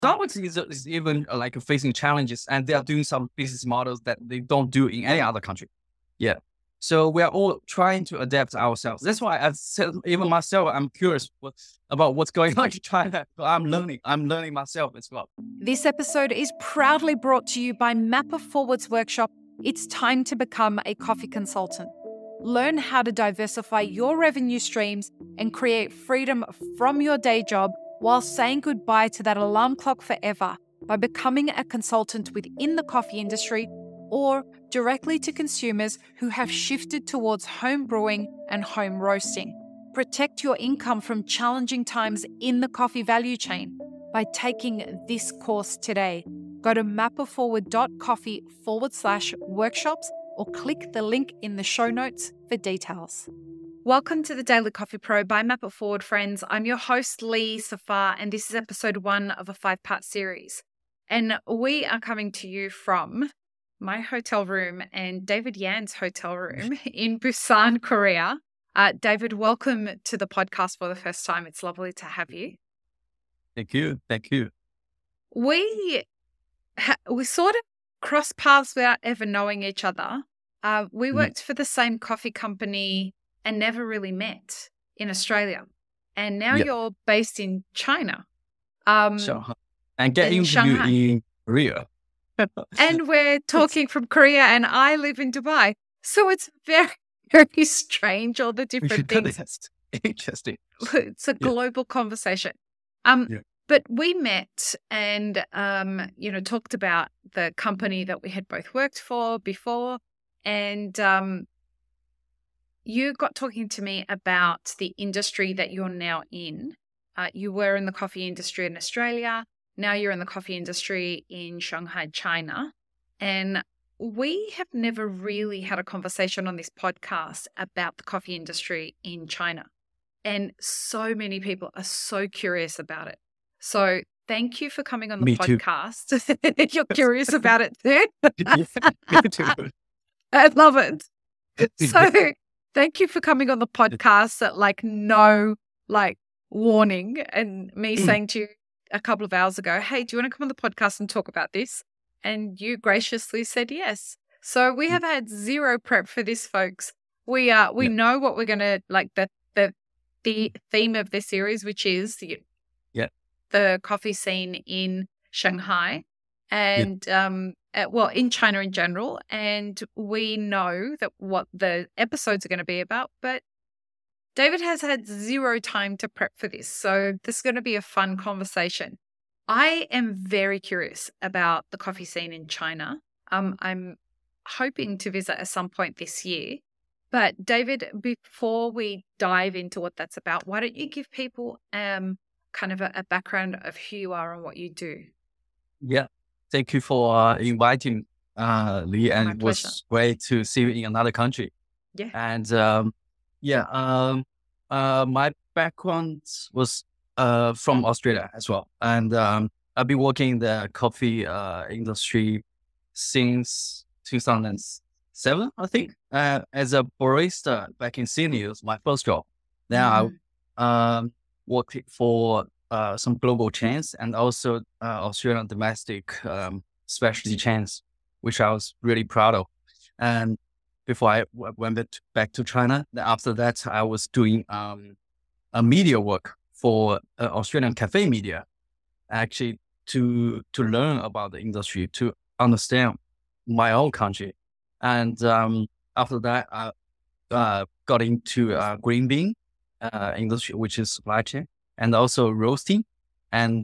Starbucks is even like facing challenges, and they are doing some business models that they don't do in any other country. Yeah. So we are all trying to adapt ourselves. That's why I said, even myself, I'm curious about what's going on in China. I'm learning myself as well. This episode is proudly brought to you by Mapper Forward's workshop, It's Time to Become a Coffee Consultant. Learn how to diversify your revenue streams and create freedom from your day job while saying goodbye to that alarm clock forever by becoming a consultant within the coffee industry or directly to consumers who have shifted towards home brewing and home roasting. Protect your income from challenging times in the coffee value chain by taking this course today. Go to mapperforward.coffee/workshops or click the link in the show notes for details. Welcome to the Daily Coffee Pro by Mapper Forward, friends. I'm your host, Lee Safar, and this is episode 1 of a 5-part series. And we are coming to you from my hotel room and David Yan's hotel room in Busan, Korea. David, welcome to the podcast for the first time. It's lovely to have you. Thank you. Thank you. We sort of crossed paths without ever knowing each other. We worked for the same coffee company and never really met in Australia. And now you're based in China. Shanghai. And getting Shanghai. you in Korea. And we're talking from Korea and I live in Dubai. So it's very, very strange, all the different things. That's interesting. It's a global conversation. But we met and, talked about the company that we had both worked for before. And you got talking to me about the industry that you're now in. You were in the coffee industry in Australia. Now you're in the coffee industry in Shanghai, China. And we have never really had a conversation on this podcast about the coffee industry in China. And so many people are so curious about it. So thank you for coming on the podcast. You're curious about it too? Me too. I love it. So thank you for coming on the podcast at no warning and me saying to you a couple of hours ago, hey, do you want to come on the podcast and talk about this? And you graciously said yes. So we have had zero prep for this, folks. We know what we're going to the theme of this series, which is the coffee scene in Shanghai and in China in general. And we know that what the episodes are going to be about, but David has had zero time to prep for this. So this is going to be a fun conversation. I am very curious about the coffee scene in China. I'm hoping to visit at some point this year. But David, before we dive into what that's about, why don't you give people kind of a background of who you are and what you do? Yeah. Thank you for inviting Lee, and it was great to see you in another country. Yeah. And my background was from Australia as well. And I've been working in the coffee industry since 2007, I think, as a barista back in Sydney. It was my first job. Now I worked for some global chains and also Australian domestic specialty chains, which I was really proud of. And before I went back to China, after that, I was doing a media work for Australian cafe media, actually to learn about the industry, to understand my own country. And after that, I got into green bean industry, which is supply chain, and also roasting and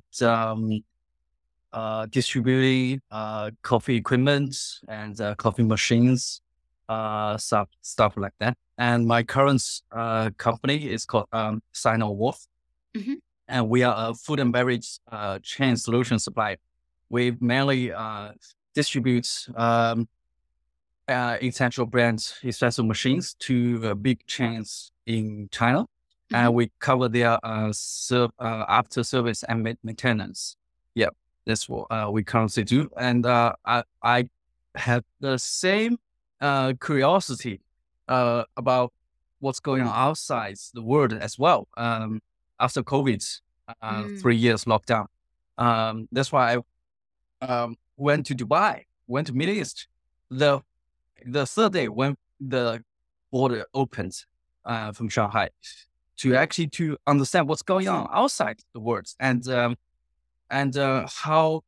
distributing coffee equipment and coffee machines, stuff like that. And my current company is called Sino-Wolf. And we are a food and beverage chain solution supplier. We mainly distribute essential brands espresso machines to big chains in China. And we cover their after service and maintenance. Yeah, that's what we currently do. And I had the same curiosity about what's going on outside the world as well. After COVID, 3 years lockdown, That's why I went to Dubai, went to Middle East. The third day when the border opened from Shanghai to actually to understand what's going on outside the world and how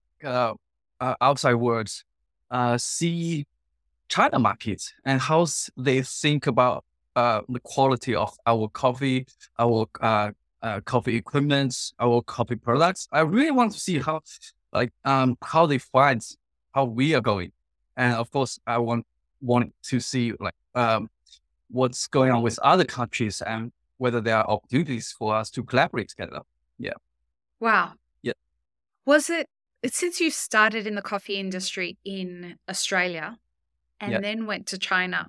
outside worlds see China markets and how they think about the quality of our coffee, our coffee equipment, our coffee products. I really want to see how they find how we are going, and of course, I want to see what's going on with other countries and whether there are opportunities for us to collaborate together. Yeah, Wow. yeah. Was it since you started in the coffee industry in Australia Yeah. and then went to China,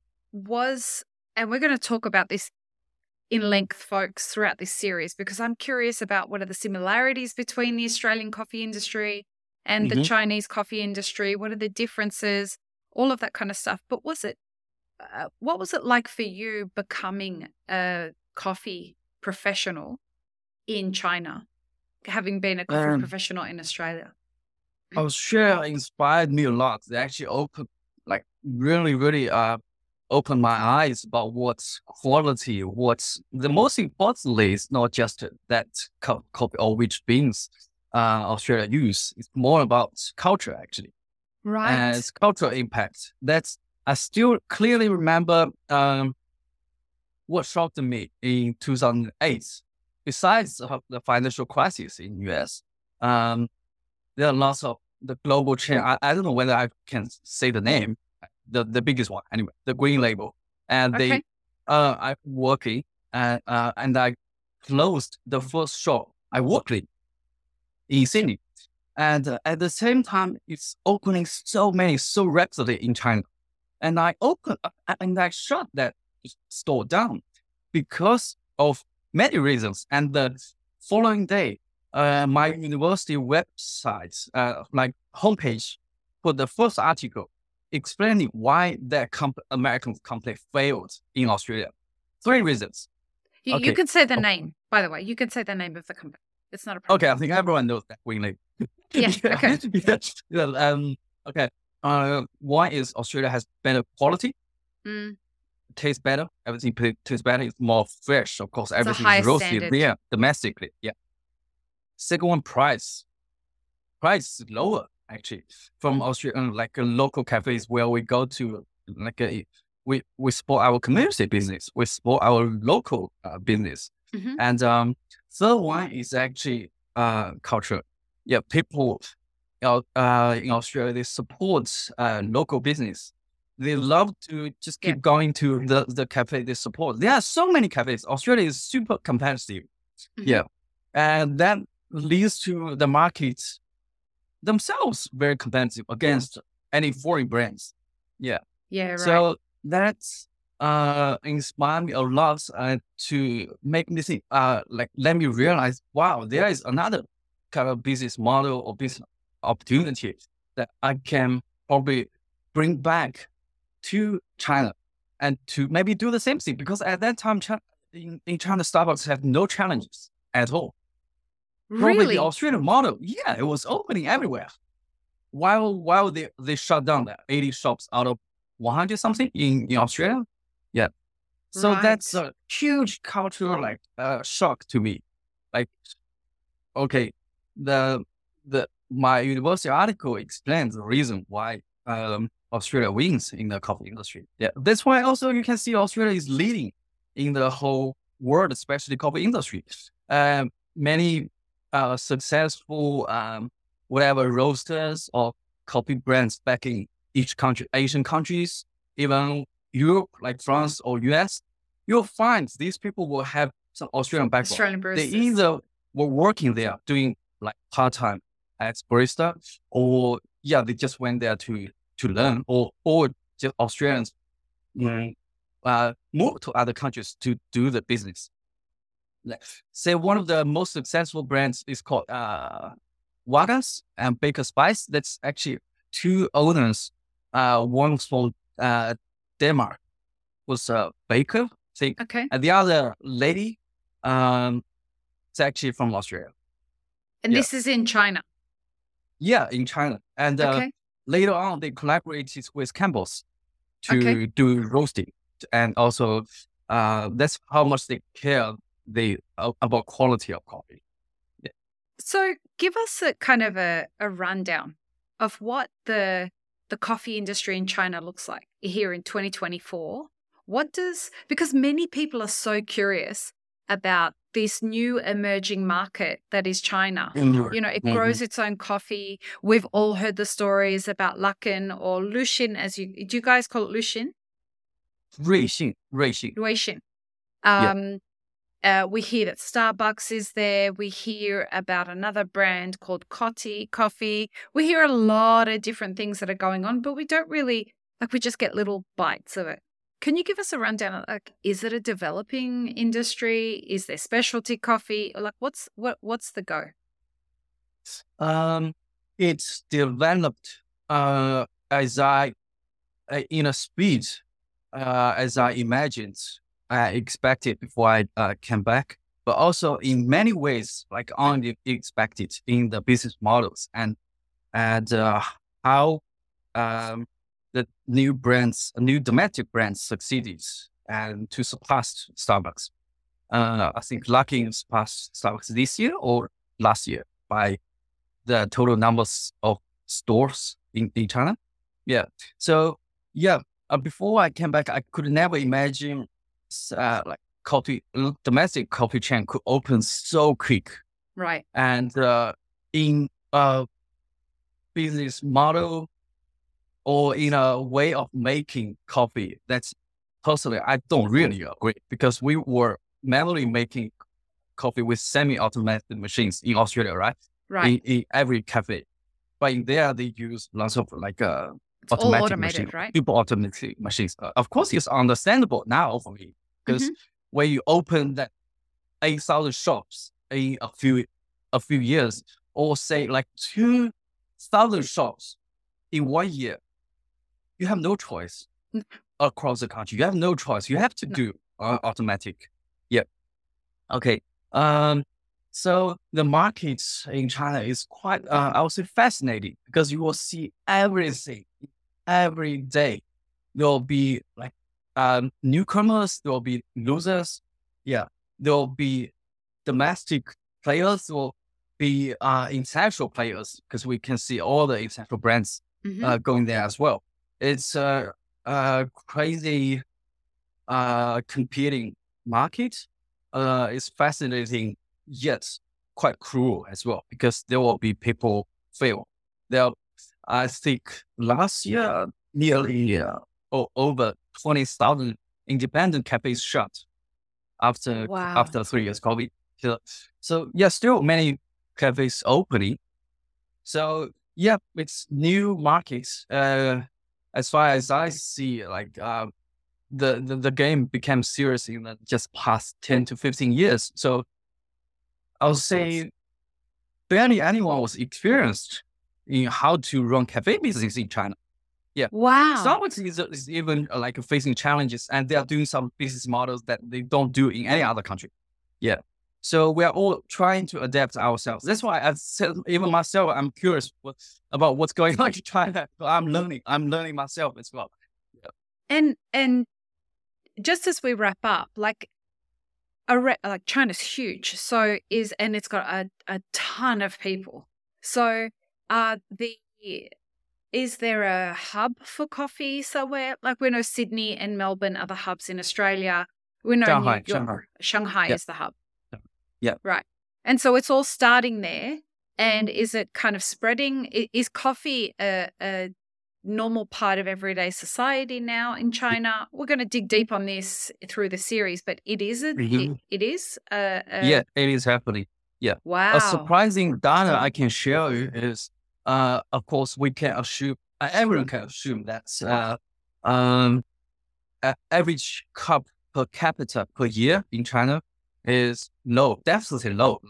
and we're going to talk about this in length, folks, throughout this series, because I'm curious about what are the similarities between the Australian coffee industry and the hmm Chinese coffee industry? What are the differences? All of that kind of stuff. But what was it like for you becoming a coffee professional in China, having been a coffee Um, professional in Australia? Australia inspired me a lot. They actually really opened my eyes about what's quality. What's the most importantly is not just that coffee or which beans Australia use. It's more about culture actually, and Right. it's cultural impact. I still clearly remember what shocked me in 2008. Besides the financial crisis in US, um, there are lots of the global chain. I don't know whether I can say the name, the biggest one anyway, the Green Label, and Okay. I working and I closed the first shop I worked in Sydney, and at the same time, it's opening so rapidly in China, and I shut that store down because of many reasons. And the following day, my university website, like homepage, put the first article explaining why that American company failed in Australia. Three reasons. You Okay. can say the name, by the way. You can say the name of the company. It's not a Okay. problem. I think everyone knows that Winley. Yeah. Yeah. Okay. Yeah. Okay. One is Australia has better quality, Mm, tastes better. Everything tastes better. It's more fresh. Of course, it's a everything is higher roasted standard. there domestically. Yeah. Second one, price. Price is lower actually from Australia, like local cafes where we go to, like we support our community business, we support our local business, Hmm. and third one is actually culture. Yeah, people in Australia they support local business. They love to just Yeah. keep going to the cafe they support. There are so many cafes. Australia is super competitive. Hmm. Yeah, and that leads to the market themselves very competitive against any foreign brands. Yeah. Yeah. Right. So that's inspired me a lot to make me think, let me realize, wow, there is another kind of business model or business opportunity that I can probably bring back to China and to maybe do the same thing. Because at that time, in China, Starbucks had no challenges at all. Probably the Really? Australian model, yeah, it was opening everywhere. While they shut down the 80 shops out of 100 something in Australia. Yeah. So that's Right. a huge cultural shock to me. Like, okay, the my university article explains the reason why Australia wins in the coffee industry. Yeah. That's why also you can see Australia is leading in the whole world, especially coffee industry. Many successful whatever roasters or coffee brands back in each country, Asian countries, even Europe, like France or US, you'll find these people will have some Australian background. Australian They baristas. either were working there doing like part-time as barista, or yeah, they just went there to learn, or just Australians move to other countries to do the business. Say one of the most successful brands is called Wagas and Baker Spice. That's actually two owners. One from Denmark was Baker, I think, Okay. and the other lady, it's actually from Australia. And this is in China. Yeah, in China. And Okay. later on, they collaborated with Campbell's Okay. to do roasting. And also, that's how much they care about quality of coffee. So give us a kind of a rundown of what the coffee industry in China looks like here in 2024. Because many people are so curious about this new emerging market that is China. You know, it grows its own coffee. We've all heard the stories about Luckin or Luxin, do you guys call it Luxin? 瑞幸. Luxin. We hear that Starbucks is there. We hear about another brand called Coty Coffee. We hear a lot of different things that are going on, but we don't really, we just get little bites of it. Can you give us a rundown? Is it a developing industry? Is there specialty coffee? What's the go? It's developed as in a speed as I imagined. I expected before I came back, but also in many ways, unexpected in the business models and how the new domestic brands succeeded and to surpass Starbucks. I think Luckin surpassed Starbucks this year or last year by the total numbers of stores in China. Yeah. So before I came back, I could never imagine domestic coffee chain could open so quick. Right. And in business model or in a way of making coffee, that's personally, I don't really agree because we were manually making coffee with semi-automated machines in Australia, right? Right. In every cafe. But in there, they use lots of automatic machines, right? super automatic machines. Of course, it's understandable now for me because when you open that 8,000 shops in a few years, or say 2,000 shops in 1 year, you have no choice across the country. You have no choice. You have to do automatic. Yeah. Okay. So the market in China is quite, I would say, fascinating because you will see everything every day. There will be newcomers, there will be losers. Yeah. There will be domestic players, there will be international players because we can see all the international brands going there as well. It's a crazy competing market. It's fascinating, yet quite cruel as well, because there will be people fail. I think last year, nearly over 20,000 independent cafes shut after 3 years COVID. So still many cafes opening. So it's new markets. As far as I see, the game became serious in the just past 10 to 15 years. So I would say barely anyone was experienced in how to run cafe business in China. Yeah. Wow. Starbucks is even facing challenges, and they are doing some business models that they don't do in any other country. Yeah. So we are all trying to adapt ourselves. That's why I said, even myself, I'm curious about what's going on in China. I'm learning myself as well. Yeah. And just as we wrap up, China's huge. So and it's got a ton of people. So is there a hub for coffee somewhere? We know Sydney and Melbourne are the hubs in Australia. We know Shanghai is the hub. Yeah. Right. And so it's all starting there. And is it kind of spreading? Is coffee a normal part of everyday society now in China? We're going to dig deep on this through the series, but it is. It is. Yeah, it is happening. Yeah. Wow. A surprising data I can share you is, of course, we can assume, everyone can assume that average cup per capita per year in China is low, definitely low,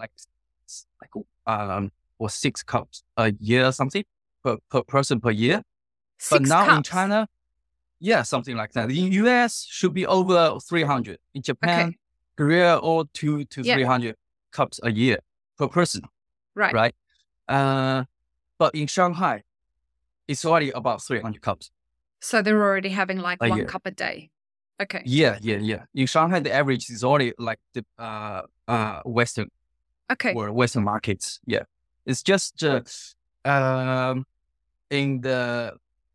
or 6 cups a year or something per person per year. But now cups. In China, something like that. In US should be over 300. In Japan, Korea, or 200 to 300 cups a year per person. Right. right? But in Shanghai, it's already about 300 cups. So they're already having like A one year. cup a day. Okay. Yeah. In Shanghai, the average is already like the Western Okay. or Western markets. Yeah, it's just in the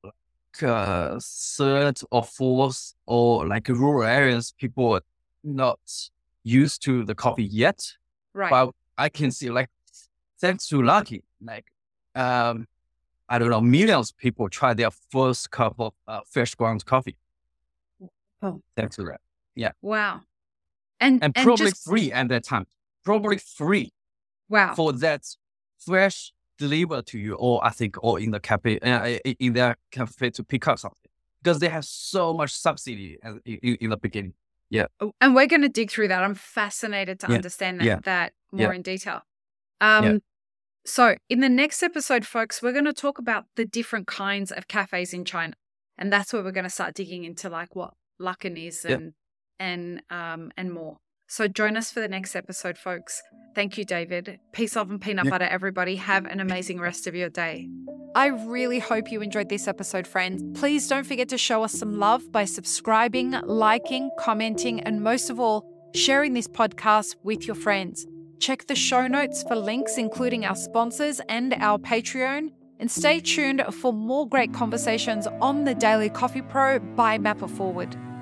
third or fourth or like rural areas, people are not used to the coffee yet. Right. But I can see like thanks to Lucky, like I don't know, millions of people try their first cup of fresh ground coffee. Oh. Thanks to that. Yeah. Wow. And probably just free at that time. Probably free wow. for that fresh delivered to you, or I think, or in the cafe, in their cafe to pick up something, because they have so much subsidy in the beginning. Yeah. And we're going to dig through that. I'm fascinated to understand that more in detail. So in the next episode, folks, we're going to talk about the different kinds of cafes in China. And that's where we're going to start digging into like what Luckin is and more. So join us for the next episode, folks. Thank you, David. Peace, love, and peanut butter, everybody. Have an amazing rest of your day. I really hope you enjoyed this episode, friends. Please don't forget to show us some love by subscribing, liking, commenting, and most of all, sharing this podcast with your friends. Check the show notes for links, including our sponsors and our Patreon. And stay tuned for more great conversations on the Daily Coffee Pro by Mapper Forward.